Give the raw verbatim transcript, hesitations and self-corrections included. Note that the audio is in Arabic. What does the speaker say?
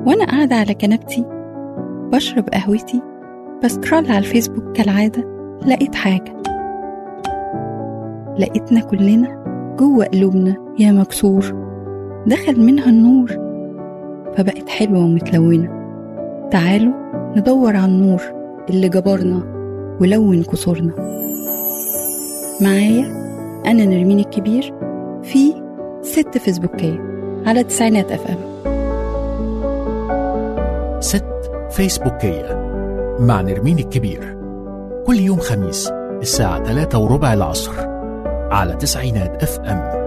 وأنا قاعدة على كنبتي بشرب قهوتي بسكرول على الفيسبوك كالعادة، لقيت حاجة، لقيتنا كلنا جوه قلوبنا يا مكسور دخل منها النور فبقت حلوة ومتلونة. تعالوا ندور على النور اللي جبرنا ولون كسورنا. معايا أنا نرمين الكبير في ست فيسبوكية على تسعينات أف أم. ست فيسبوكية مع نرمين الكبير، كل يوم خميس الساعة ثلاثة وربع العصر على تسعينات أف أم.